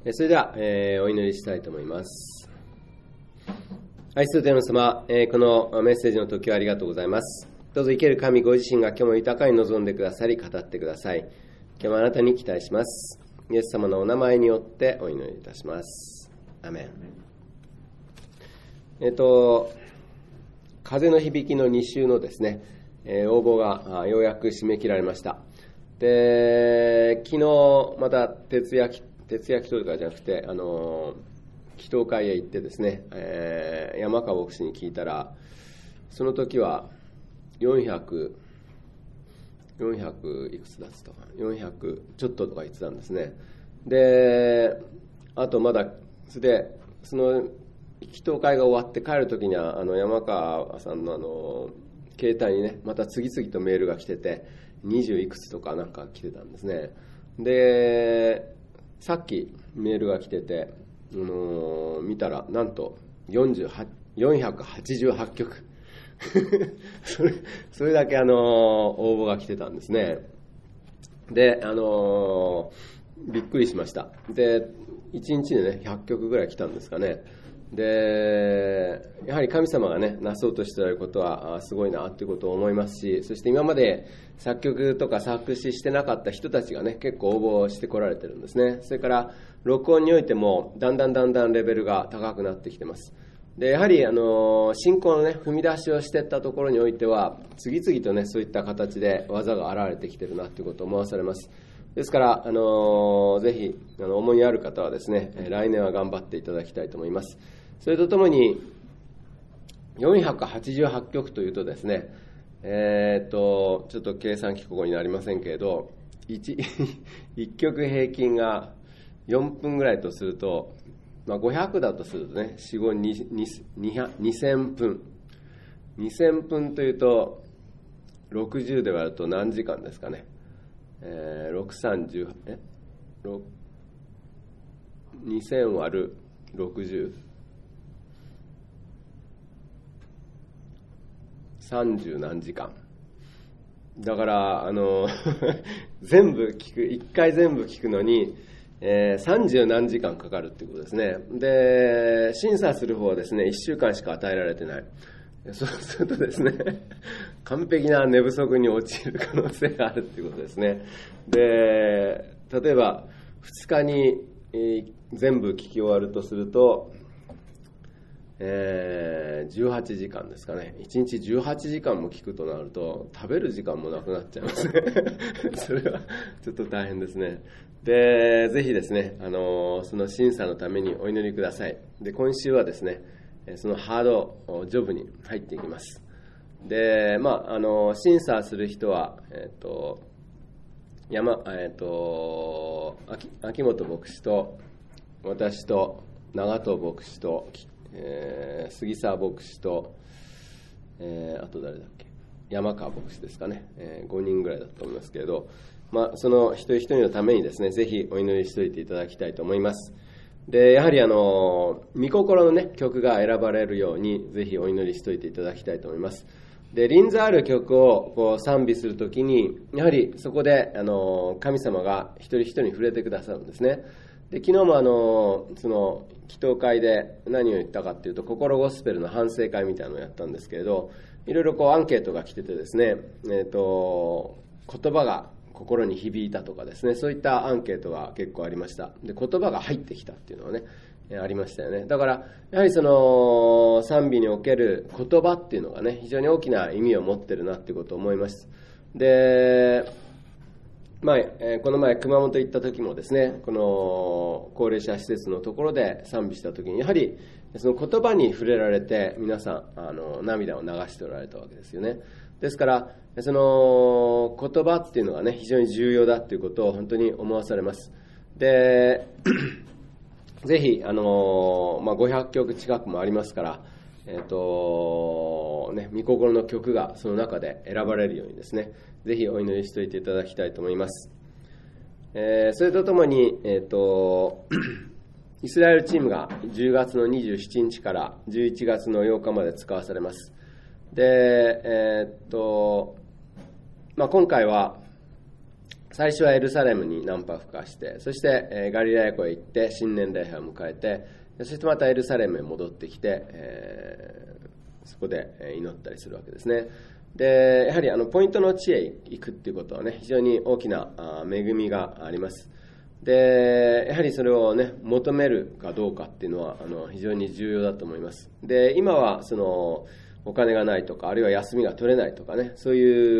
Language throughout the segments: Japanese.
それでは、お祈りしたいと思います。愛する天の様、このメッセージの時はありがとうございます。どうぞ生ける神ご自身が今日も豊かに望んでくださり、語ってください。今日もあなたに期待します。イエス様のお名前によってお祈りいたします。アメン。風の響きの2週のですね、応募がようやく締め切られました。で、昨日また徹夜祈祷とかじゃなくて、祈祷会へ行ってですね、山川牧師に聞いたら、その時は400いくつだったかな、400ちょっととか言ってたんですね。で、あとまだその祈祷会が終わって帰る時には山川さんの携帯にね、また次々とメールが来てて、20いくつとかなんか来てたんですね。で、さっきメールが来てて、見たらなんと488曲それだけ応募が来てたんですね。で、びっくりしました。で、1日でね100曲ぐらい来たんですかね。で、やはり神様がねなそうとしていることはすごいなということを思いますし、そして今まで作曲とか作詞してなかった人たちがね結構応募してこられてるんですね。それから録音においてもだんだんレベルが高くなってきてます。で、やはり信仰のね踏み出しをしていったところにおいては次々とねそういった形で技が現れてきてるなということを思わされます。ですから、ぜひ思いある方はですね、来年は頑張っていただきたいと思います。それとともに488曲というとですね、ちょっと計算機ここになりませんけれど、1曲平均が4分ぐらいとすると、500だとするとね、2000分。2000分というと、60で割ると何時間ですかね。2000割る60。30何時間。だから、全部聞く、1回全部聞くのに、30何時間かかるっていうことですね。で、審査する方はですね、1週間しか与えられてない。そうするとですね、完璧な寝不足に陥る可能性があるっていうことですね。で、例えば2日に全部聞き終わるとすると、18時間ですかね。1日18時間も聞くとなると食べる時間もなくなっちゃいますね。それはちょっと大変ですね。で、ぜひですね、その審査のためにお祈りください。で、今週はですね、そのハードジョブに入っていきます。で、審査する人は、秋元牧師と私と長藤牧師と、杉沢牧師と、あと誰だっけ、山川牧師ですかね、5人ぐらいだと思いますけれど、その一人一人のためにですね、ぜひお祈りしておいていただきたいと思います。で、やはり御心のね曲が選ばれるようにぜひお祈りしておいていただきたいと思います。で、輪座ある曲をこう賛美するときに、やはりそこで神様が一人一人に触れてくださるんですね。で、昨日もその祈祷会で何を言ったかっていうと、心ゴスペルの反省会みたいなのをやったんですけれど、いろいろこうアンケートが来ててですね、言葉が心に響いたとかですね、そういったアンケートが結構ありました。で、言葉が入ってきたっていうのはね、ありましたよね。だからやはりその賛美における言葉っていうのがね、非常に大きな意味を持ってるなっていうことを思います。で、この前熊本行った時もですね、この高齢者施設のところで賛美した時に、やはりその言葉に触れられて皆さん涙を流しておられたわけですよね。ですからその言葉っていうのがね、非常に重要だということを本当に思わされます。で、ぜひ500曲近くもありますから、御心の曲がその中で選ばれるようにですね、ぜひお祈りしておいていただきたいと思います。それとともに、イスラエルチームが10月の27日から11月の8日まで使わされます。で、今回は最初はエルサレムに何泊かして、そしてガリラヤ湖へ行って新年礼拝を迎えて、そしてまたエルサレムへ戻ってきて、そこで祈ったりするわけですね。で、やはりポイントの地へ行くっていうことはね、非常に大きな恵みがあります。で、やはりそれをね、求めるかどうかっていうのは非常に重要だと思います。で、今はお金がないとか、あるいは休みが取れないとかね、そういう、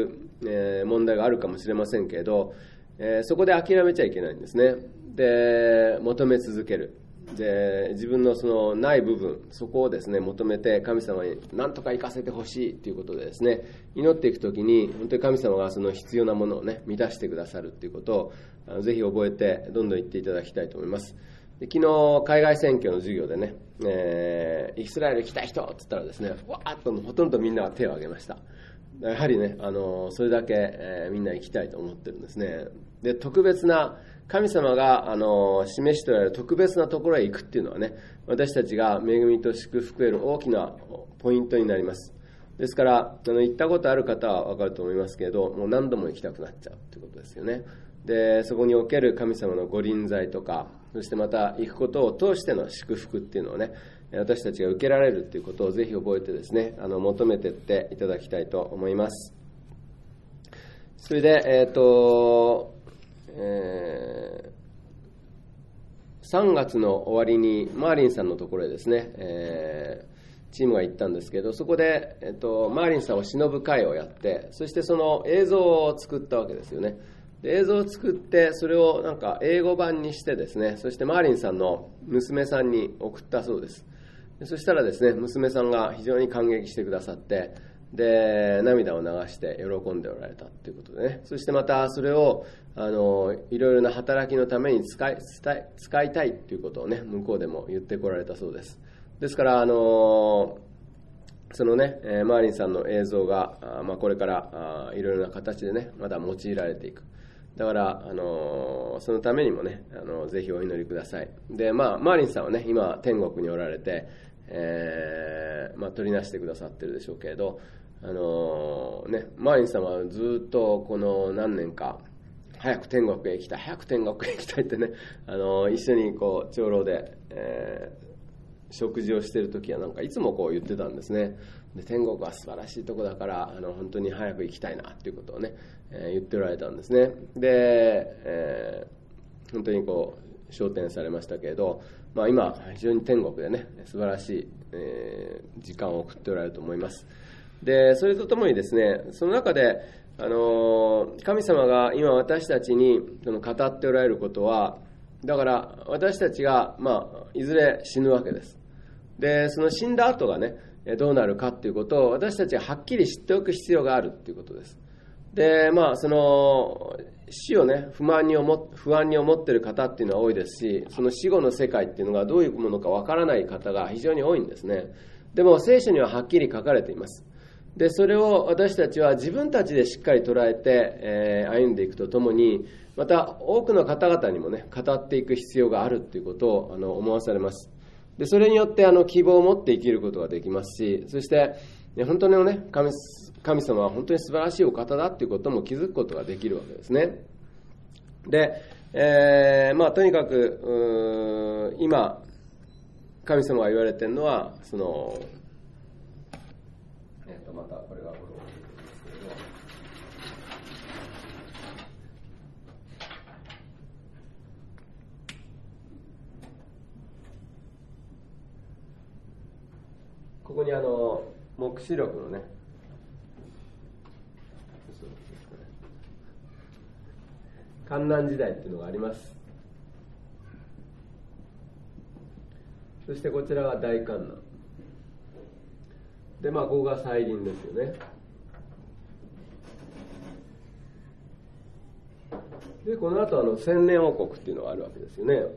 問題があるかもしれませんけれど、そこで諦めちゃいけないんですね。で、求め続ける。で、自分のない部分、そこをですね、求めて神様に何とか行かせてほしいということでですね、祈っていくときに、本当に神様がその必要なものをね、満たしてくださるということを、ぜひ覚えて、どんどん言っていただきたいと思います。で、昨日、海外選挙の授業でね、イスラエル行きたい人って言ったらですね、わーっとほとんどみんなが手を挙げました。やはりね、それだけ、みんな行きたいと思ってるんですね。で、特別な、神様が示しておられる特別なところへ行くっていうのはね、私たちが恵みと祝福を得る大きなポイントになります。ですから、行ったことある方は分かると思いますけれど、もう何度も行きたくなっちゃうということですよね。で、そこにおける神様のご臨在とか、そしてまた行くことを通しての祝福っていうのをね、私たちが受けられるということをぜひ覚えてですね、求めていっていただきたいと思います。それで、3月の終わりにマーリンさんのところへですね、チームが行ったんですけど、そこで、マーリンさんを偲ぶ会をやって、そしてその映像を作ったわけですよね。で、映像を作って、それをなんか英語版にしてですね、そしてマーリンさんの娘さんに送ったそうです。そしたらですね、娘さんが非常に感激してくださって、で、涙を流して喜んでおられたということでね、そしてまたそれをいろいろな働きのために使いたいということをね、向こうでも言ってこられたそうです。ですからそのね、マーリンさんの映像が、これからいろいろな形でね、まだ用いられていく。だからそのためにもね、ぜひお祈りください。で、マーリンさんはね、今天国におられて、取りなしてくださってるでしょうけれど、マーリンさんはずっとこの何年か早く天国へ行きたい、早く天国へ行きたいってね、一緒にこう長老で、食事をしているときはなんかいつもこう言ってたんですね。で、天国は素晴らしいとこだから本当に早く行きたいなっていうことをね、言っておられたんですね。で、本当にこう昇天されましたけれど、今非常に天国でね、素晴らしい、時間を送っておられると思います。で、それとともにですね、その中で神様が今私たちに語っておられることは、だから私たちが、いずれ死ぬわけです。で、その死んだ後がね、どうなるかということを私たちがはっきり知っておく必要があるということです。で、その死をね、不安に思っている方っていうのは多いですし、その死後の世界っていうのがどういうものかわからない方が非常に多いんですね。でも聖書にははっきり書かれています。で、それを私たちは自分たちでしっかり捉えて、歩んでいくとともに、また多くの方々にもね、語っていく必要があるということを思わされます。で、それによって希望を持って生きることができますし、そして、本当にね、神様は本当に素晴らしいお方だということも気づくことができるわけですね。で、とにかく今神様が言われているのはまたこれがここに黙示録のね、観難時代っていうのがあります。そしてこちらが大観難で、ここが再臨ですよね。で、この後千年王国っていうのがあるわけですよね。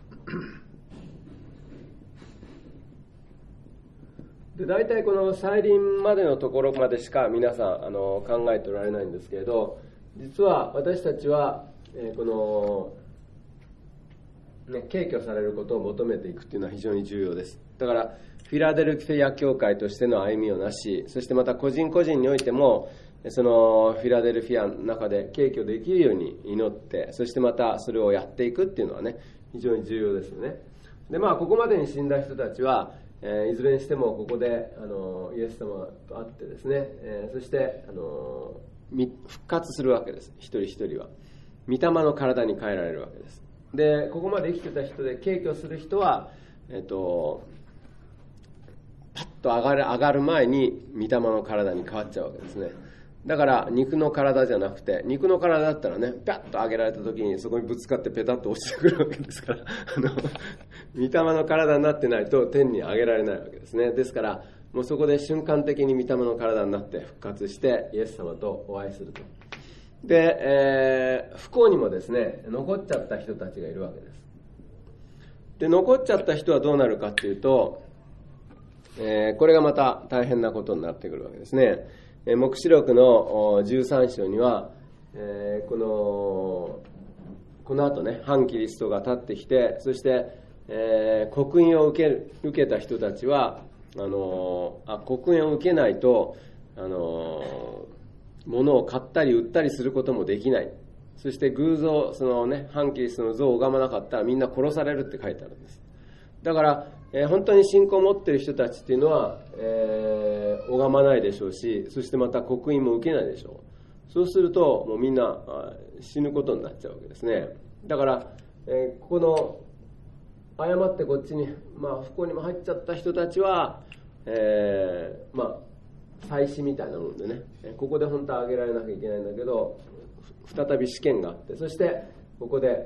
で、大体この再臨までのところまでしか皆さん考えておられないんですけれど、実は私たちは、この、敬虚されることを求めていくというのは非常に重要です。だからフィラデルフィア教会としての歩みをなし、そしてまた個人個人においてもそのフィラデルフィアの中で敬虚できるように祈って、そしてまたそれをやっていくっていうのはね、非常に重要ですよね。で、ここまでに死んだ人たちは、いずれにしてもここでイエス様と会ってですね、そして復活するわけです。一人一人は御霊の体に変えられるわけです。で、ここまで生きてた人で敬虚する人はパッと上がる前に御霊の体に変わっちゃうわけですね。だから肉の体じゃなくて、肉の体だったらね、ピャッと上げられた時にそこにぶつかってペタッと落ちてくるわけですから御霊の体になってないと天に上げられないわけですね。ですからもうそこで瞬間的に御霊の体になって復活してイエス様とお会いすると。で、不幸にもですね、残っちゃった人たちがいるわけです。で、残っちゃった人はどうなるかっていうと、これがまた大変なことになってくるわけですね。黙示録の13章には、この後ね、反キリストが立ってきて、そして、刻印を受けた人たちは刻印を受けないと物を買ったり売ったりすることもできない。そして偶像、反キリストの像を拝まなかったらみんな殺されるって書いてあるんです。だから、本当に信仰を持っている人たちっていうのは、拝まないでしょうし、そしてまた刻印も受けないでしょう。そうするともうみんな死ぬことになっちゃうわけですね。だから、この誤ってこっちに、不幸にも入っちゃった人たちは、祭祀みたいなもんでね、ここで本当はあげられなきゃいけないんだけど、再び試験があって、そしてここで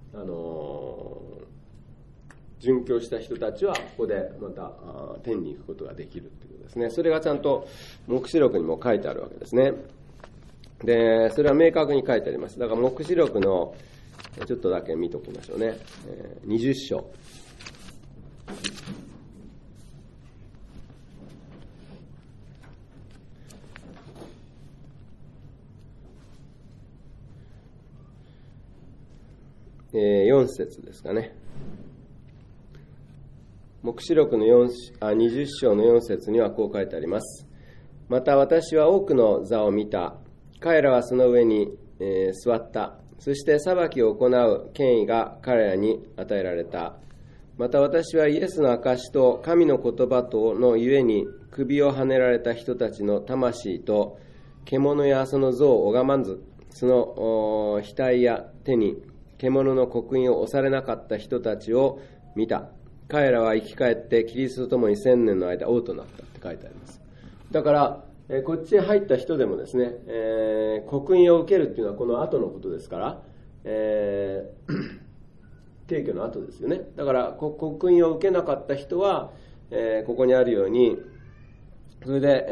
殉教した人たちはここでまた天に行くことができるということですね。それがちゃんと黙示録にも書いてあるわけですね。で、それは明確に書いてあります。だから黙示録のちょっとだけ見ときましょうね。20章。4節ですかね。黙示録の20章の4節にはこう書いてあります。また私は多くの座を見た。彼らはその上に、座った。そして裁きを行う権威が彼らに与えられた。また私はイエスの証と神の言葉とのゆえに首をはねられた人たちの魂と獣やその像を拝まず、その額や手に獣の刻印を押されなかった人たちを見た。彼らは生き返ってキリストと共に1000年の間王となったって書いてあります。だからこっちへ入った人でもですね、刻印を受けるっていうのはこの後のことですから、敬虚の後ですよね。だから刻印を受けなかった人は、ここにあるようにそれで、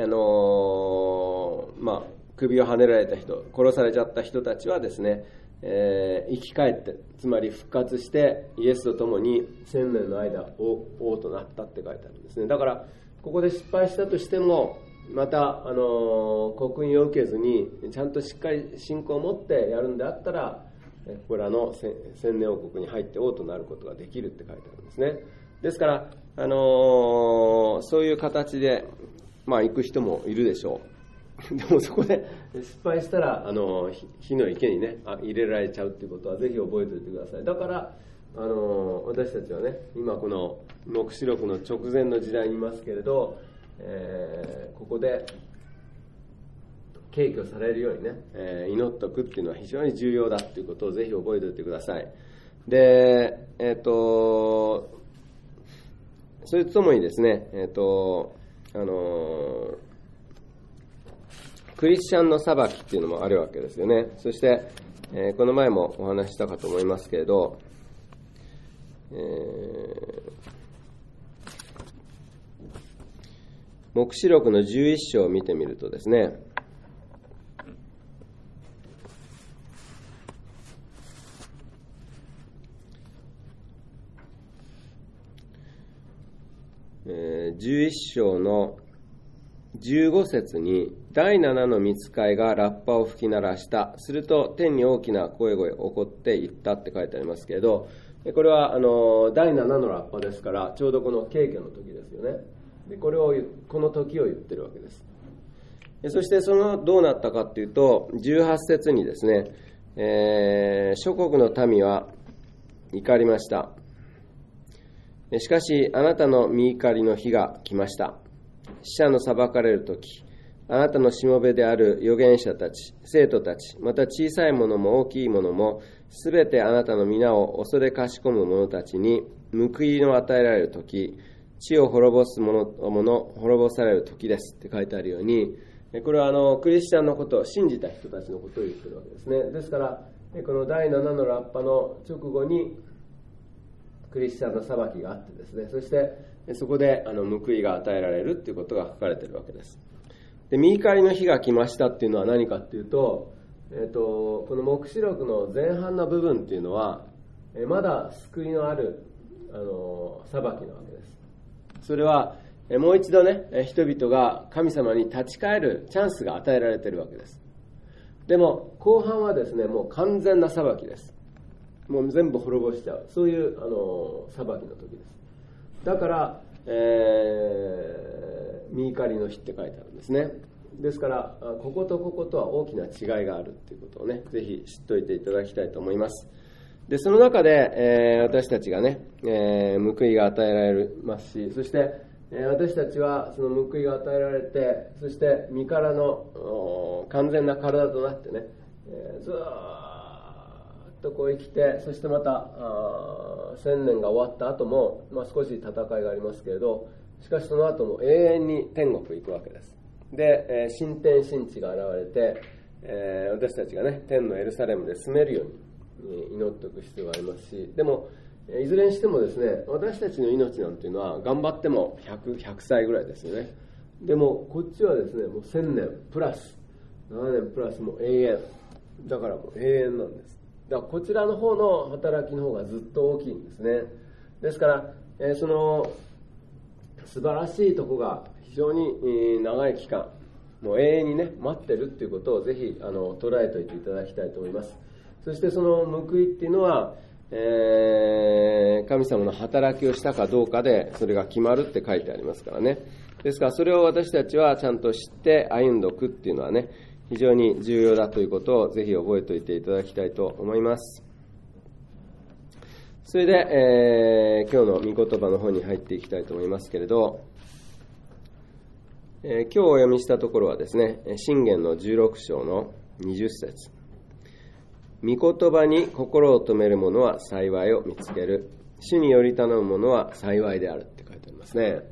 首をはねられた人、殺されちゃった人たちはですね、生き返って、つまり復活してイエスと共に1000年の間王となったって書いてあるんですね。だからここで失敗したとしてもまた刻印を受けずにちゃんとしっかり信仰を持ってやるんであったら、ここらの千年王国に入って王となることができるって書いてあるんですね。ですから、そういう形で、行く人もいるでしょう。でもそこで失敗したら火の池にね入れられちゃうっていうことはぜひ覚えておいてください。だから私たちはね今この黙示録の直前の時代にいますけれど、ここで敬虚されるようにね、祈っておくっていうのは非常に重要だっていうことをぜひ覚えておいてください。で、それとともにですね、クリスチャンの裁きっていうのもあるわけですよね。そして、この前もお話ししたかと思いますけれど、黙示録の11章を見てみるとですね、11章の15節に第7の御使いがラッパを吹き鳴らした。すると天に大きな声が起こっていったって書いてありますけれど、これは第7のラッパですからちょうどこの敬虚の時ですよね。でこの時を言ってるわけです。 そしてどうなったかっていうと、18節にですね、諸国の民は怒りました。しかしあなたの御怒りの日が来ました。死者の裁かれるとき、あなたのしもべである預言者たち、生徒たち、また小さいものも大きいものも、すべてあなたの皆を恐れかしこむ者たちに報いの与えられるとき、地を滅ぼされるときですって書いてあるように、これはクリスチャンのことを、信じた人たちのことを言ってるわけですね。ですから、この第7のラッパの直後に、クリスチャンの裁きがあってですね、そしてそこで報いが与えられるということが書かれているわけです。で、御怒りの日が来ましたっていうのは何かっていうと、この黙示録の前半の部分っていうのは、まだ救いのある裁きなわけです。それはもう一度ね、人々が神様に立ち返るチャンスが与えられているわけです。でも後半はですね、もう完全な裁きです。もう全部滅ぼしちゃう、そういう裁きの時です。だから、御怒りの日って書いてあるんですね。ですからこことこことは大きな違いがあるっていうことをね、ぜひ知っておいていただきたいと思います。で、その中で、私たちがね、報いが与えられますし、そして私たちはその報いが与えられて、そして身からの完全な体となってね、ずーっとこう生きて、そしてまた1000年が終わった後も、少し戦いがありますけれど、しかしその後も永遠に天国行くわけです。で、新天新地が現れて、私たちがね、天のエルサレムで住めるように祈っておく必要がありますし、でもいずれにしてもですね、私たちの命なんていうのは頑張っても 100歳ぐらいですよね。でもこっちはですね、もう1000年プラス7年プラスもう永遠だから、もう永遠なんです。だからこちらの方の働きの方がずっと大きいんですね。ですから、その素晴らしいとこが非常に長い期間、もう永遠にね待ってるっていうことをぜひ捉えておいていただきたいと思います。そしてその報いっていうのは、神様の働きをしたかどうかでそれが決まるって書いてありますからね。ですからそれを私たちはちゃんと知って歩んでおくっていうのはね、非常に重要だということをぜひ覚えておいていただきたいと思います。それで、今日の御言葉の方に入っていきたいと思いますけれど、今日お読みしたところはですね、箴言の16章の20節。御言葉に心を留める者は幸いを見つける。主により頼む者は幸いであるって書いてありますね。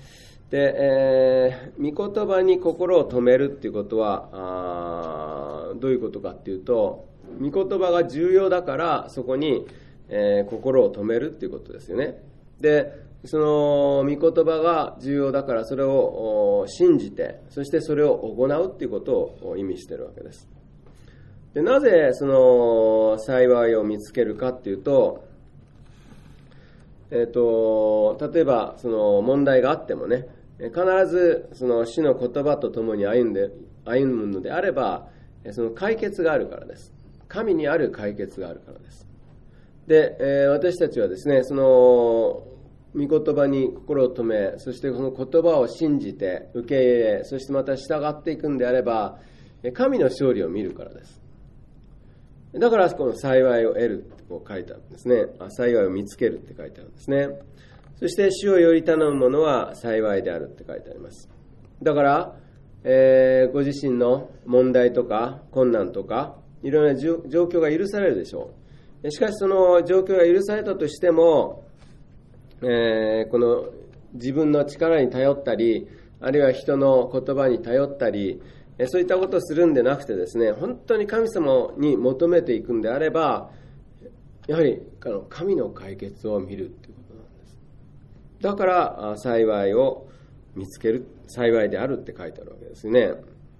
で、御言葉に心を留めるっていうことはどういうことかっていうと、御言葉が重要だからそこに、心を留めるっていうことですよね。で、その御言葉が重要だからそれを信じて、そしてそれを行うっていうことを意味しているわけです。で、なぜその幸いを見つけるかっていうと、例えばその問題があってもね、必ずその主の言葉とともに歩むのであれば、その解決があるからです。神にある解決があるからです。で、私たちはですね、その御言葉に心を留め、そしてその言葉を信じて受け入れ、そしてまた従っていくんであれば、神の勝利を見るからです。だからこの幸いを得ると書いてあるんですね。幸いを見つけるって書いてあるんですね。そして主をより頼む者は幸いであるって書いてあります。だから、ご自身の問題とか困難とかいろいろな状況が許されるでしょう。しかしその状況が許されたとしても、この自分の力に頼ったり、あるいは人の言葉に頼ったり、そういったことをするんでなくてですね、本当に神様に求めていくんであれば、やはり神の解決を見るということなんです。だから幸いを見つける、幸いであるって書いてあるわけですね。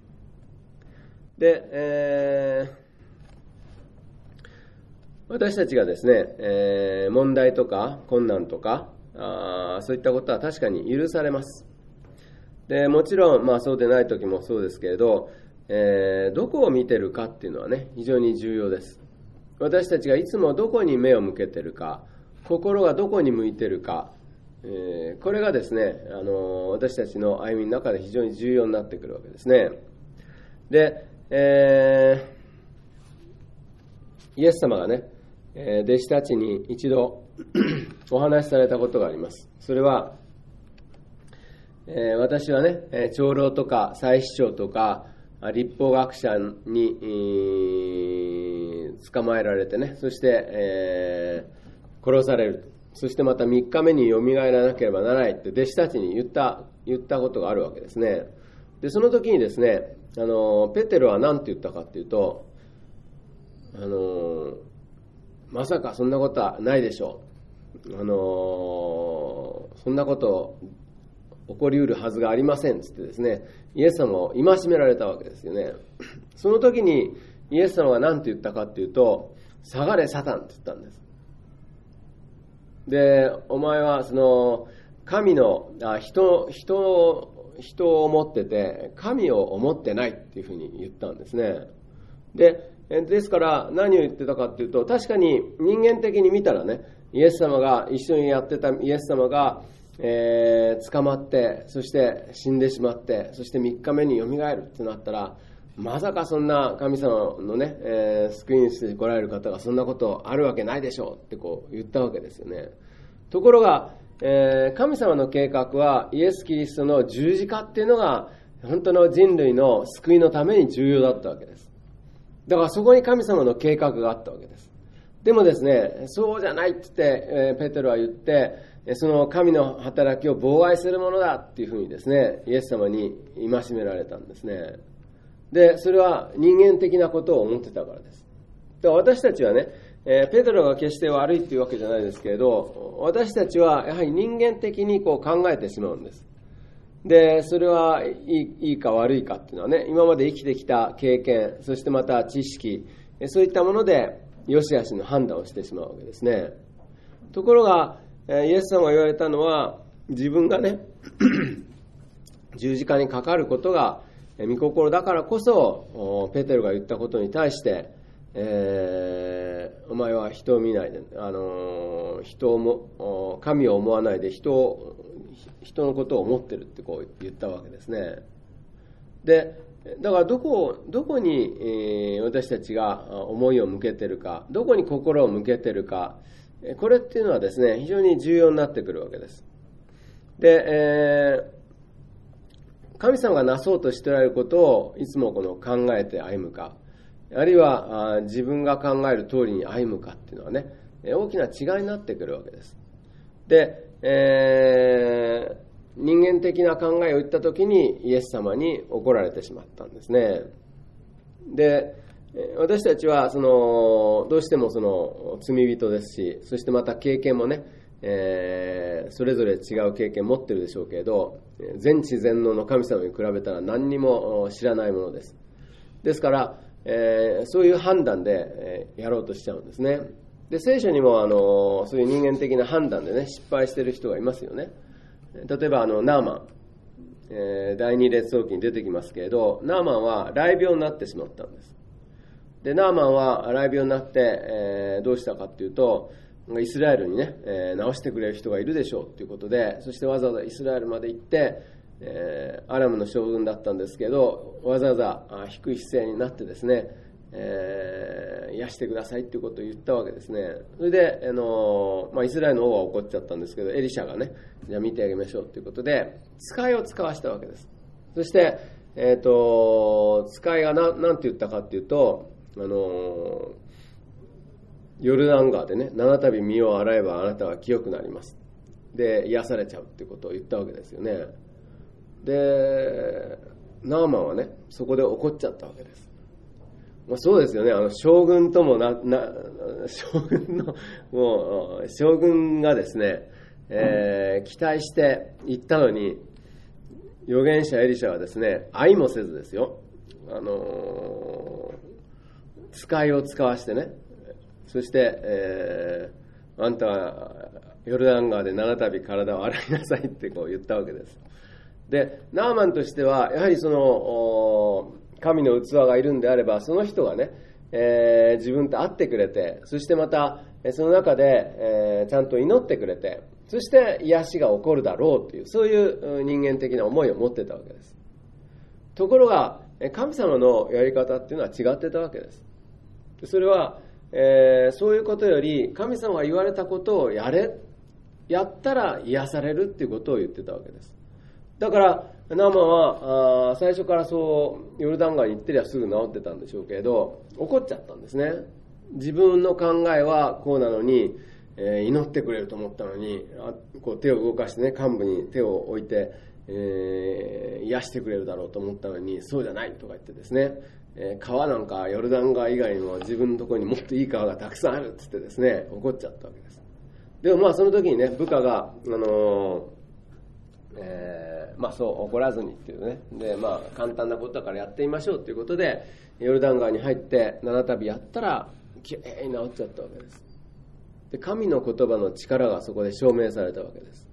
で、私たちがですね、問題とか困難とかそういったことは確かに許されます。でもちろん、そうでない時もそうですけれど、どこを見てるかっていうのはね、非常に重要です。私たちがいつもどこに目を向けてるか、心がどこに向いてるか、これがですね、私たちの歩みの中で非常に重要になってくるわけですね。 で、イエス様がね、弟子たちに一度お話しされたことがあります。それは、私はね、長老とか祭司長とか律法学者に、捕まえられてね、そして、殺される。そしてまた3日目によみがえらなければならないって弟子たちに言ったことがあるわけですね。で、その時にですね、ペテロは何て言ったかっていうと、まさかそんなことはないでしょう。そんなこと起こりうるはずがありませんつってですね、イエス様を戒められたわけですよね。その時にイエス様が何て言ったかっていうと、下がれサタンって言ったんです。で、お前はその神の人を思ってて神を思ってないっていうふうに言ったんですね。ですから何を言ってたかっていうと、確かに人間的に見たらね、イエス様が一緒にやってたイエス様が、捕まって、そして死んでしまって、そして3日目によみがえるってなったら、まさかそんな神様のね、救いにして来られる方がそんなことあるわけないでしょうってこう言ったわけですよね。ところが、神様の計画はイエス・キリストの十字架っていうのが本当の人類の救いのために重要だったわけです。だからそこに神様の計画があったわけです。でもですね、そうじゃないって言って、ペテロは言って、その神の働きを妨害するものだっていうふうにですね、イエス様に戒められたんですね。で、それは人間的なことを思ってたからです。で、私たちはね、ペテロが決して悪いっていうわけじゃないですけれど、私たちはやはり人間的にこう考えてしまうんです。で、それはいいか悪いかっていうのはね、今まで生きてきた経験、そしてまた知識、そういったもので良し悪しの判断をしてしまうわけですね。ところが、イエス様が言われたのは、自分がね十字架にかかることが御心だからこそ、ペテロが言ったことに対して、お前は人を見ないで、神を思わないで人のことを思ってるってこう言ったわけですね。で、だからどこに、私たちが思いを向けてるか、どこに心を向けてるか、これっていうのはですね、非常に重要になってくるわけです。で、神様がなそうとしておられることをいつもこの考えて歩むか、あるいは自分が考える通りに歩むかっていうのはね、大きな違いになってくるわけです。で、人間的な考えを言ったときにイエス様に怒られてしまったんですね。で、私たちはどうしても罪人ですし、そしてまた経験もね、それぞれ違う経験を持ってるでしょうけれど、全知全能の神様に比べたら何にも知らないものです。ですから、そういう判断で、やろうとしちゃうんですね。で、聖書にもそういう人間的な判断でね、失敗している人がいますよね。例えばナーマン、第二列王記に出てきますけれど、ナーマンは雷病になってしまったんです。で、ナーマンは雷病になって、どうしたかっていうと、イスラエルにね、治してくれる人がいるでしょうということで、そしてわざわざイスラエルまで行って、アラムの将軍だったんですけど、わざわざ低い姿勢になってですね、癒してくださいということを言ったわけですね。それで、イスラエルの王は怒っちゃったんですけど、エリシャがね、じゃあ見てあげましょうということで、使いを使わしたわけです。そして、使いが何て言ったかっていうと、ヨルダン川でね、7度身を洗えばあなたは清くなります。で、癒されちゃうっていうことを言ったわけですよね。で、ナーマンはね、そこで怒っちゃったわけです。そうですよね、将軍とも将軍がですね、期待して行ったのに、預言者エリシャはですね、愛もせずですよ、使いを使わしてね、そして、あんたはヨルダン川で7度体を洗いなさいってこう言ったわけです。で、ナーマンとしてはやはり神の器がいるんであれば、その人がね、自分と会ってくれて、そしてまたその中で、ちゃんと祈ってくれて、そして癒しが起こるだろうという、そういう人間的な思いを持ってたわけです。ところが、 神様のやり方っていうのは違ってたわけです。それは、そういうことより神様が言われたことをやったら癒されるっていうことを言ってたわけです。だからナーマンは最初からそうヨルダン川に行ってりゃすぐ治ってたんでしょうけど、怒っちゃったんですね。自分の考えはこうなのに、祈ってくれると思ったのに、こう手を動かしてね、患部に手を置いて、癒してくれるだろうと思ったのにそうじゃないとか言ってですね、川なんかヨルダン川以外にも自分のところにもっといい川がたくさんあるって言ってですね、怒っちゃったわけです。でもその時にね、部下がそう怒らずにっていうね、で簡単なことだからやってみましょうということでヨルダン川に入って7度やったらきれいに治っちゃったわけです。で、神の言葉の力がそこで証明されたわけです。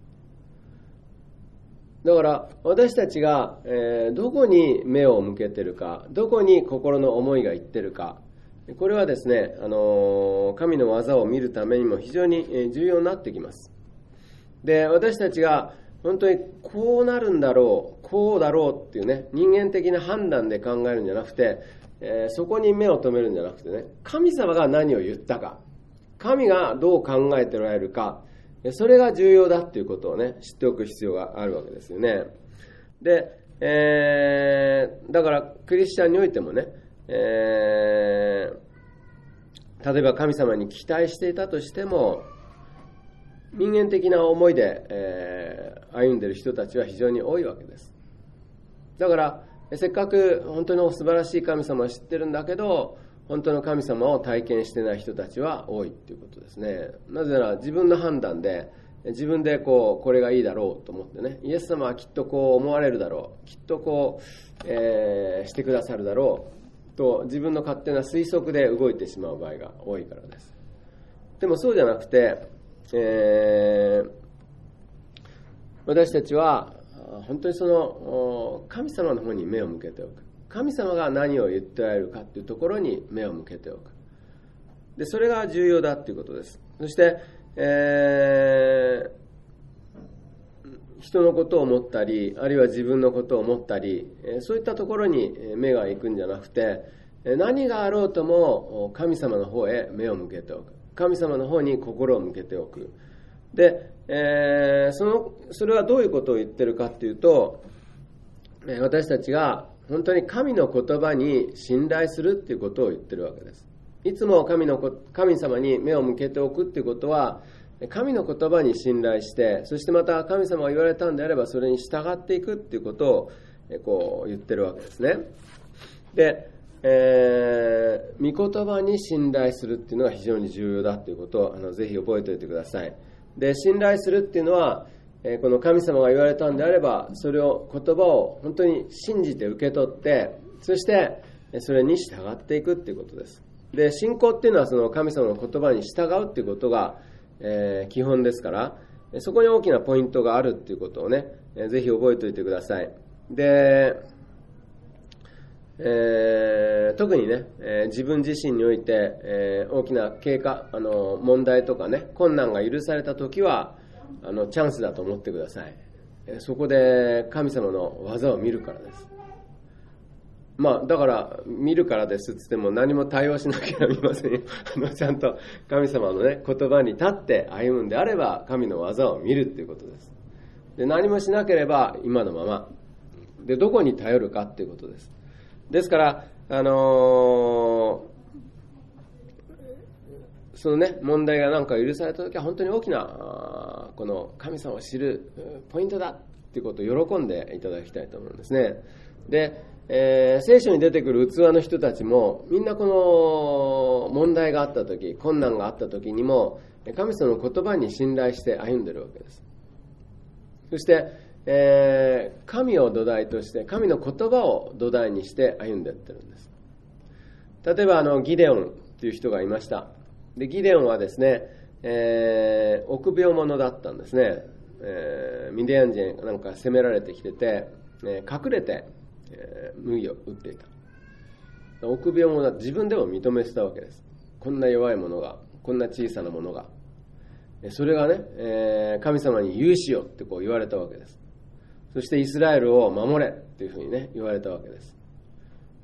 だから私たちが、どこに目を向けてるか、どこに心の思いがいってるか、これはですね、神の技を見るためにも非常に重要になってきます。で、私たちが本当にこうなるんだろう、こうだろうっていうね、人間的な判断で考えるんじゃなくて、そこに目を留めるんじゃなくてね、神様が何を言ったか、神がどう考えておられるか、それが重要だっていうことをね、知っておく必要があるわけですよね。で、だからクリスチャンにおいてもね、例えば神様に期待していたとしても、人間的な思いで、歩んでいる人たちは非常に多いわけです。だからせっかく本当の素晴らしい神様を知ってるんだけど、本当の神様を体験してない人たちは多いっていうことですね。なぜなら自分の判断で、自分でこれがいいだろうと思ってね、イエス様はきっとこう思われるだろう、きっとしてくださるだろうと自分の勝手な推測で動いてしまう場合が多いからです。でもそうじゃなくて、私たちは本当にその神様の方に目を向けておく。神様が何を言っておられるかというところに目を向けておく。で、それが重要だということです。そして、人のことを思ったり、あるいは自分のことを思ったり、そういったところに目が行くんじゃなくて、何があろうとも神様の方へ目を向けておく。神様の方に心を向けておく。で、それはどういうことを言ってるかっていうと、私たちが本当に神の言葉に信頼するっていうことを言ってるわけです。いつも神様に目を向けておくっていうことは、神の言葉に信頼して、そしてまた神様が言われたんであればそれに従っていくっていうことを言ってるわけですね。で、御言葉に信頼するっていうのが非常に重要だということをぜひ覚えておいてください。で、信頼するっていうのは、この神様が言われたんであれば、それを言葉を本当に信じて受け取って、そしてそれに従っていくっていうことです。で、信仰っていうのはその神様の言葉に従うっていうことが、基本ですから、そこに大きなポイントがあるっていうことをね、ぜひ覚えておいてください。で、特にね、自分自身において、大きな問題とかね、困難が許されたときはチャンスだと思ってください。そこで神様の技を見るからです。だから見るからですって言っても何も対応しなきゃ見ませんよ。ちゃんと神様のね、言葉に立って歩むんであれば神の技を見るっていうことです。で、何もしなければ今のままで、どこに頼るかっていうことです。ですからそのね、問題がなんか許されたときは本当に大きなこの神様を知るポイントだっていうことを喜んでいただきたいと思うんですね。で、聖書に出てくる器の人たちもみんなこの問題があったとき、困難があったときにも神様の言葉に信頼して歩んでいるわけです。そして、神を土台として、神の言葉を土台にして歩んでいってるんです。例えばギデオンという人がいました。で、ギデオンはですね、臆病者だったんですね。ミディアン人なんか攻められてきてて、隠れて、麦を打っていた。臆病者だ、自分でも認めてたわけです。こんな弱いものが、こんな小さなものが、それがね、神様に有しよって言われたわけです。そしてイスラエルを守れっていうふうにね、言われたわけです。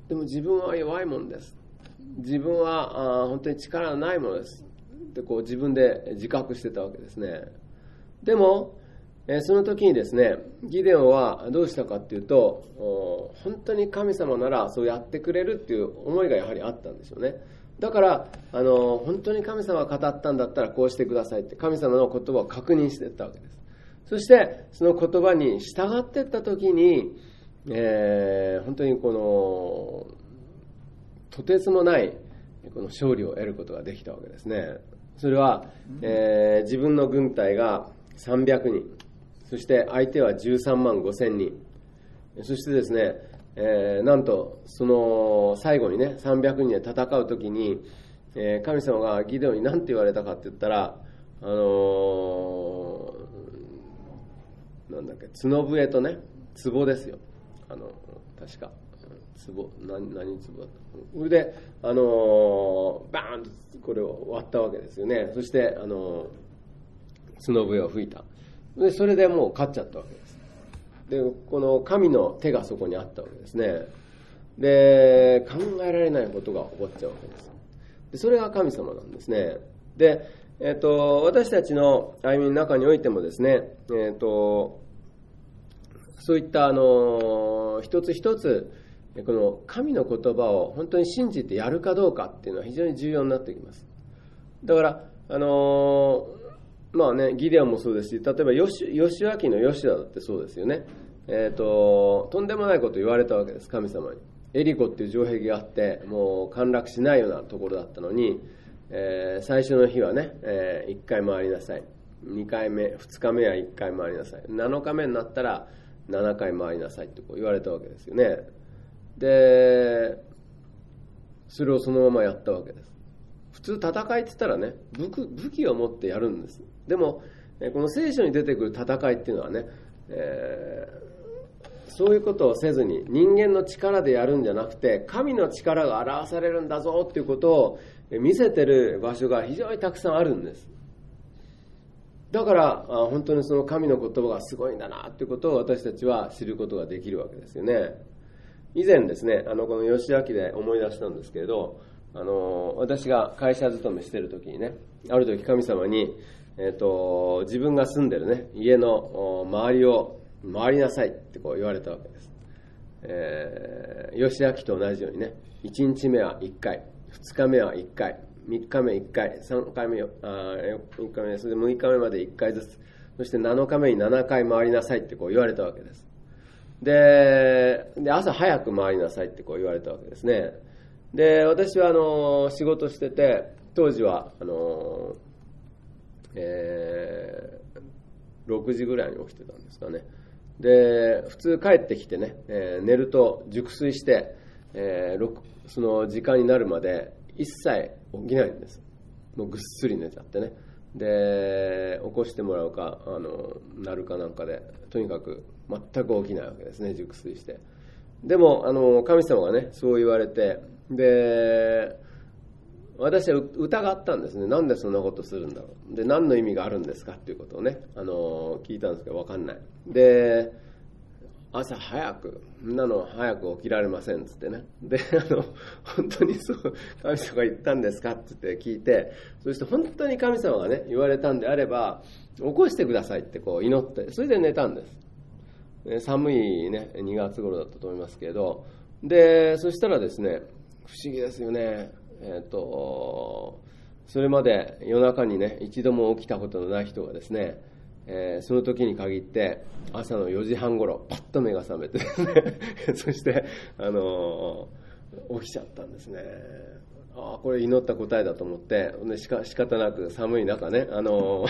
でも自分は弱いものです。自分は本当に力がないものですってこう自分で自覚してたわけですね。でもその時にですね、ギデオンはどうしたかっていうと、本当に神様ならそうやってくれるっていう思いがやはりあったんですよね。だから本当に神様が語ったんだったらこうしてくださいって神様の言葉を確認していったわけです。そしてその言葉に従っていった時に、本当にこのとてつもないこの勝利を得ることができたわけですね。それは、自分の軍隊が300人、そして相手は13万5千人、そしてですね、なんとその最後にね300人で戦うときに、神様がギデオンに何て言われたかって言ったら、なんだっけ、角笛とね壺ですよ。確か壺、何壺だった。それでバーンとこれを割ったわけですよね。そして角笛を吹いた。でそれでもう勝っちゃったわけです。でこの神の手がそこにあったわけですね。で考えられないことが起こっちゃうわけです。でそれが神様なんですね。で、私たちの歩みの中においてもですね、そういった一つ一つこの神の言葉を本当に信じてやるかどうかっていうのは非常に重要になってきます。だからまあね、ギデオンもそうですし、例えばヨシュア記のヨシュアだってそうですよね。とんでもないことを言われたわけです、神様に。エリコっていう城壁があってもう陥落しないようなところだったのに、最初の日はね、1回回りなさい、2回目2日目は1回回りなさい、7日目になったら7回回りなさいってこう言われたわけですよね。でそれをそのままやったわけです。普通戦いって言ったらね、武器を持ってやるんです。でもこの聖書に出てくる戦いっていうのはね、そういうことをせずに人間の力でやるんじゃなくて神の力が表されるんだぞっていうことを見せてる場所が非常にたくさんあるんです。だから本当にその神の言葉がすごいんだなっていうことを私たちは知ることができるわけですよね。以前ですね、この吉明で思い出したんですけれど、私が会社勤めしている時にね、ある時神様に、自分が住んでるね家の周りを回りなさいってこう言われたわけです。吉明と同じようにね、1日目は1回、2日目は1回、3日目1回、3日目4日目、それで6日目まで1回ずつ、そして7日目に7回回りなさいってこう言われたわけです。で朝早く回りなさいってこう言われたわけですね。で私は仕事してて、当時は6時ぐらいに起きてたんですかね。で普通帰ってきてね、寝ると熟睡して、その時間になるまで一切起きないんです。もうぐっすり寝ちゃってね。で起こしてもらうかなるかなんかでとにかく全く起きないわけですね、熟睡して。でも神様がねそう言われて、で私は疑ったんですね。なんでそんなことするんだろう、で何の意味があるんですかっていうことをね聞いたんですけど分かんない。で朝早く起きられませんっつってね。で本当にそう神様が言ったんですかって言って聞いて、そして本当に神様がね言われたんであれば起こしてくださいってこう祈って、それで寝たんです。寒いね2月頃だったと思いますけれど、でそしたらですね、不思議ですよね。それまで夜中にね一度も起きたことのない人がですね、その時に限って朝の4時半頃パッと目が覚めてですねそして起きちゃったんですね。これ祈った答えだと思って、仕方なく寒い中ねこの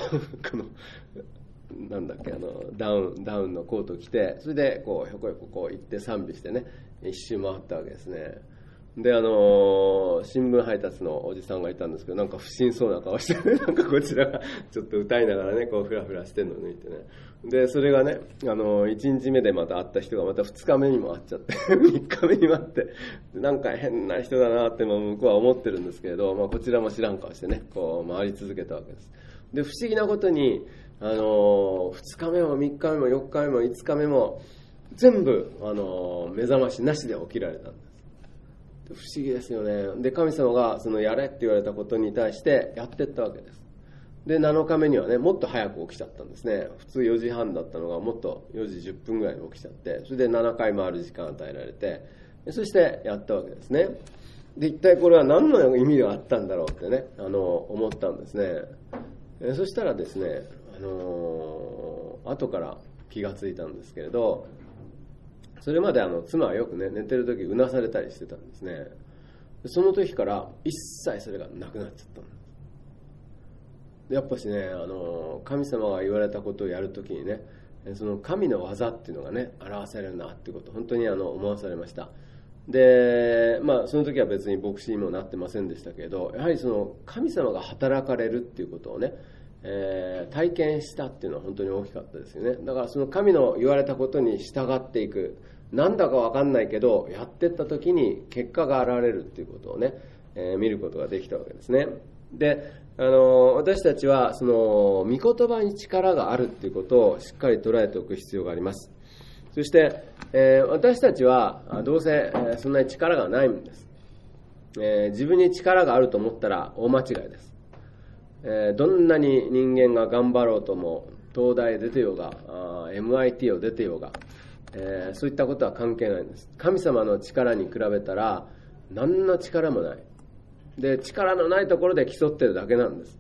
なんだっけダウンのコート着て、それでこうひょこひょここう行って賛美してね一周回ったわけですね。で新聞配達のおじさんがいたんですけど、なんか不審そうな顔してね、なんかこちらがちょっと歌いながらねこうフラフラしてるのを抜いてね、でそれがね1日目でまた会った人がまた2日目にも会っちゃって3日目にも会って、なんか変な人だなって向こうは思ってるんですけれど、こちらも知らん顔してねこう回り続けたわけです。で不思議なことに2日目も3日目も4日目も5日目も全部目覚ましなしで起きられたんです。 不思議ですよね。で、神様がそのやれって言われたことに対してやっていったわけです。で、7日目にはね、もっと早く起きちゃったんですね。普通4時半だったのがもっと4時10分ぐらいに起きちゃって、それで7回回る時間与えられて、そしてやったわけですね。で、一体これは何の意味があったんだろうってね、思ったんですね。そしたらですね、後から気がついたんですけれど、それまで妻はよくね、寝てる時うなされたりしてたんですね。その時から一切それがなくなっちゃったんです。でやっぱしね、神様が言われたことをやるときにね、その神の技っていうのがね、表されるなっていうことを本当に思わされました。で、その時は別に牧師にもなってませんでしたけれど、やはりその神様が働かれるっていうことをね、体験したっていうのは本当に大きかったですよね。だからその神の言われたことに従っていく、なんだか分かんないけどやっていった時に結果が現れるっていうことをね、見ることができたわけですね。で、私たちはその御言葉に力があるっていうことをしっかり捉えておく必要があります。そして、私たちはどうせ、そんなに力がないんです。自分に力があると思ったら大間違いです。どんなに人間が頑張ろうとも、東大出てようがMIT を出てようが、そういったことは関係ないんです。神様の力に比べたら何の力もない。で、力のないところで競ってるだけなんです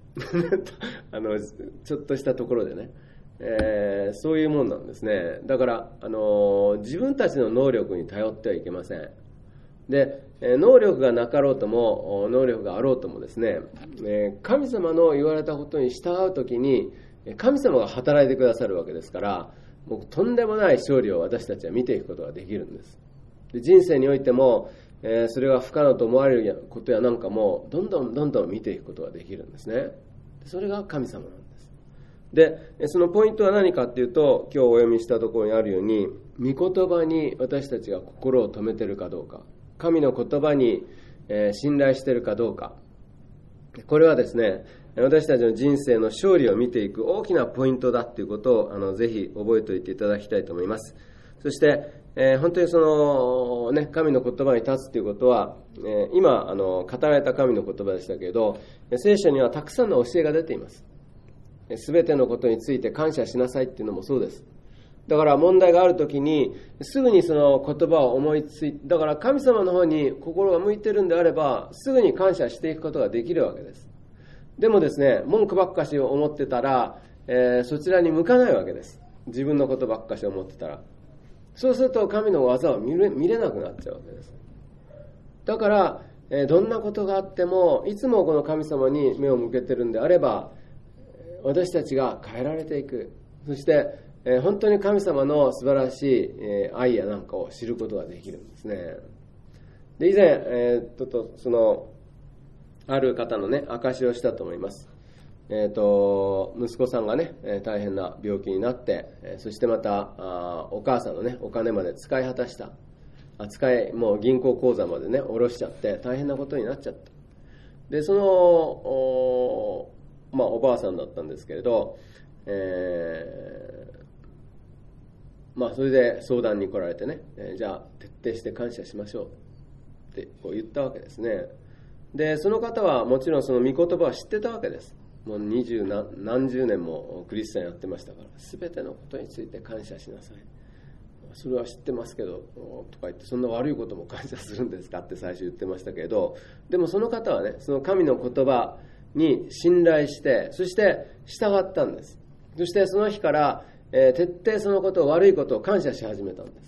ちょっとしたところでね、そういうもんなんですね。だから、自分たちの能力に頼ってはいけません。で、能力がなかろうとも能力があろうともですね、神様の言われたことに従うときに神様が働いてくださるわけですから、もうとんでもない勝利を私たちは見ていくことができるんです。で、人生においても、それが不可能と思われることやなんかもどんどん見ていくことができるんですね。それが神様なんです。で、そのポイントは何かっていうと、今日お読みしたところにあるように、御言葉に私たちが心を留めているかどうか、神の言葉に信頼しているかどうか、これはですね、私たちの人生の勝利を見ていく大きなポイントだということをぜひ覚えておいていただきたいと思います。そして、本当にその、ね、神の言葉に立つということは、今語られた神の言葉でしたけれど、聖書にはたくさんの教えが出ています。すべてのことについて感謝しなさいっていうのもそうです。だから問題があるときにすぐにその言葉を思いついて、だから神様の方に心が向いてるんであればすぐに感謝していくことができるわけです。でもですね、文句ばっかしを思ってたら、そちらに向かないわけです。自分のことばっかし思ってたら、そうすると神の技を見れなくなっちゃうわけです。だから、どんなことがあってもいつもこの神様に目を向けてるんであれば、私たちが変えられていく。そして本当に神様の素晴らしい愛やなんかを知ることができるんですね。で、以前、そのある方のね証しをしたと思います。息子さんがね大変な病気になって、そしてまたお母さんのねお金まで使い果たした、もう銀行口座までね下ろしちゃって大変なことになっちゃった。で、そのおばあさんだったんですけれど、それで相談に来られてね、じゃあ徹底して感謝しましょうってこう言ったわけですね。で、その方はもちろんその御言葉は知ってたわけです。もう何十年もクリスチャンやってましたから、全てのことについて感謝しなさい。それは知ってますけどとか言って、そんな悪いことも感謝するんですかって最初言ってましたけれど、でもその方はね、その神の言葉に信頼して、そして従ったんです。そしてその日から、徹底そのことを、悪いことを感謝し始めたんです。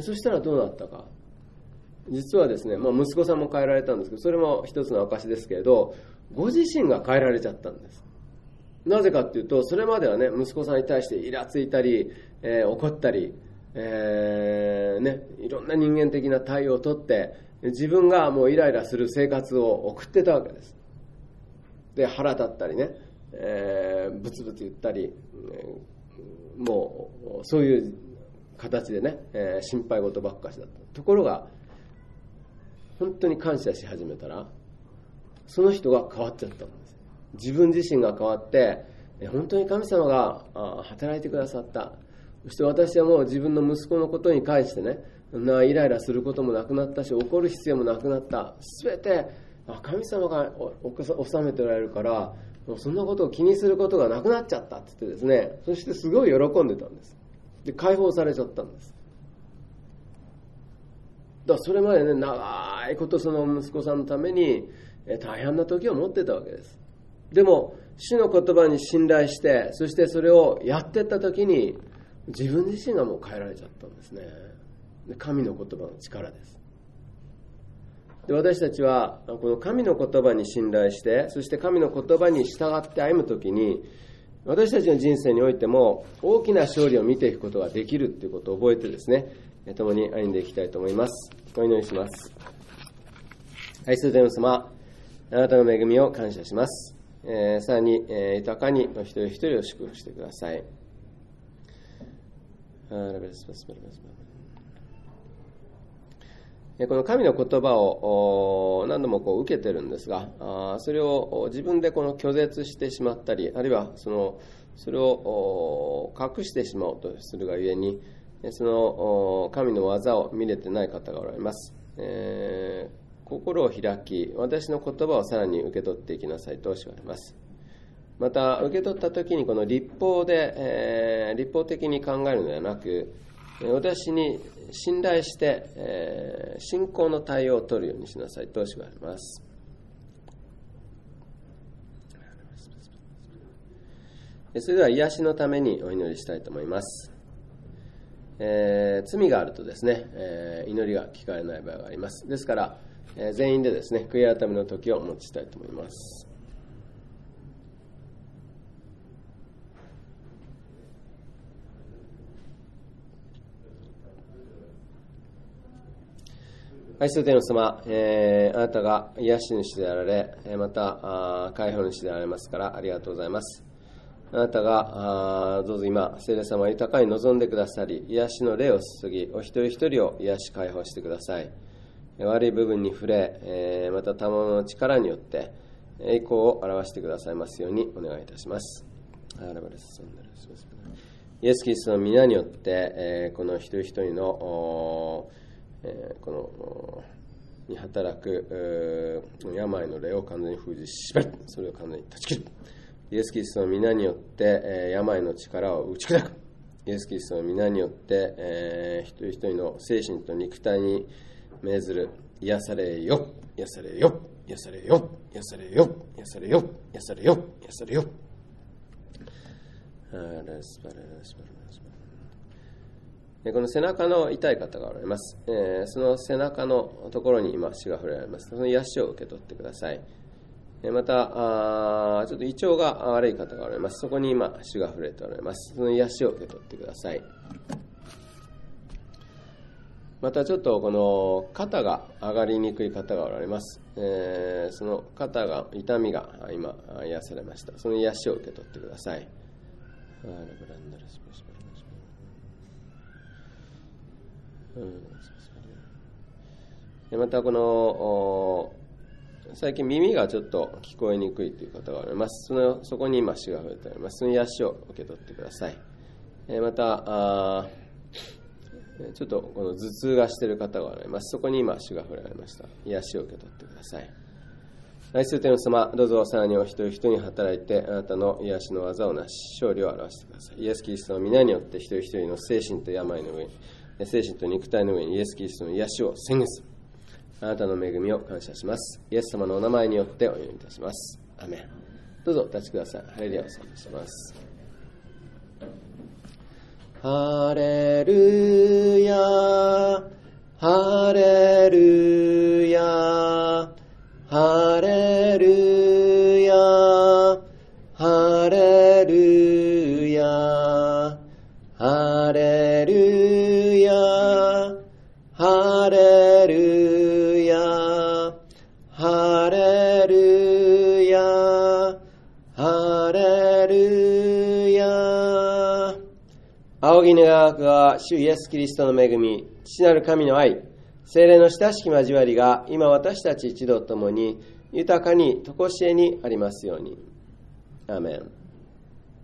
そしたらどうなったか。実はですね、息子さんも変えられたんですけど、それも一つの証ですけれど、ご自身が変えられちゃったんです。なぜかっていうと、それまではね、息子さんに対してイラついたり、怒ったり、いろんな人間的な対応をとって、自分がもうイライラする生活を送ってたわけです。で、腹立ったりね、ブツブツ言ったり、もうそういう形でね、心配事ばっかしだった。ところが本当に感謝し始めたら、その人が変わっちゃったんです。自分自身が変わって、本当に神様が働いてくださった。 そして私はもう自分の息子のことに関してね、イライラすることもなくなったし、怒る必要もなくなった。すべて神様が治めておられるから、そんなことを気にすることがなくなっちゃったって言ってですね、そしてすごい喜んでたんです。で、解放されちゃったんです。だからそれまでね、長いことその息子さんのために大変な時を持ってたわけです。でも主の言葉に信頼して、そしてそれをやっていった時に自分自身がもう変えられちゃったんですね。で、神の言葉の力です。で、私たちはこの神の言葉に信頼して、そして神の言葉に従って歩む時に、私たちの人生においても大きな勝利を見ていくことができるということを覚えてですね、共に歩んでいきたいと思います。お祈りします。愛する天父様、あなたの恵みを感謝します。さらに、豊かにお一人一人を祝福してください。この神の言葉を何度も受けてるんですが、それを自分で拒絶してしまったり、あるいはそれを隠してしまおうとするがゆえに、その神の技を見れてない方がおられます。心を開き、私の言葉をさらに受け取っていきなさいと教わります。また受け取った時にこの立法的に考えるのではなく、私に信頼して、信仰の対応を取るようにしなさいと教わります。それでは癒しのためにお祈りしたいと思います。罪があるとですね、祈りが聞かれない場合があります。ですから、全員でですね、悔い改めの時をお持ちしたいと思います。愛する天父様、あなたが癒し主であられ、また解放主であられますからありがとうございます。あなたがどうぞ今聖霊様豊かに望んでくださり、癒しの霊を注ぎ、お一人一人を癒し解放してください。悪い部分に触れ、また賜物の力によって栄光を表してくださいますようにお願いいたします。イエス・キリストの皆によって、この一人一人のこのに働く病の霊を完全に封じしばり、それを完全に断ち切る。イエス・キリストの皆によって病の力を打ち砕く。イエス・キリストの皆によって一人一人の精神と肉体に命ずる癒されよ、癒されよ、癒されよ、癒されよ、癒されよ、癒されよ、癒されよ。この背中の痛い方がおられます。その背中のところに今主が触れられます。その癒しを受け取ってください。またちょっと胃腸が悪い方がおられます。そこに今主が触れておられます。その癒しを受け取ってください。またちょっとこの肩が上がりにくい方がおられます。その肩が痛みが今癒されました。その癒しを受け取ってください。またこの最近耳がちょっと聞こえにくいという方がおられます。そこに今主が触れております。その癒しを受け取ってください。またちょっとこの頭痛がしている方がおられます。そこに今主が触れられました。癒しを受け取ってください。愛する天父様、どうぞさらにお一人一人に働いてあなたの癒しの技をなし勝利を表してください。イエス・キリストの皆によって一人一人の精神と病の上に、精神と肉体の上にイエス・キリストの癒しを宣言する。あなたの恵みを感謝します。イエス様のお名前によってお祈りいたします。アメン。どうぞお立ちください。ハレルヤを賛美します。ハレルヤ、ハレルヤ、ハレルヤ、ハレルヤ、ハレルヤ、ハレルヤ、ハレルヤ、ハレルヤ。仰ぎ願うは主イエスキリストの恵み、父なる神の愛、聖霊の親しき交わりが今私たち一同ともに豊かに常しえにありますように。アーメン。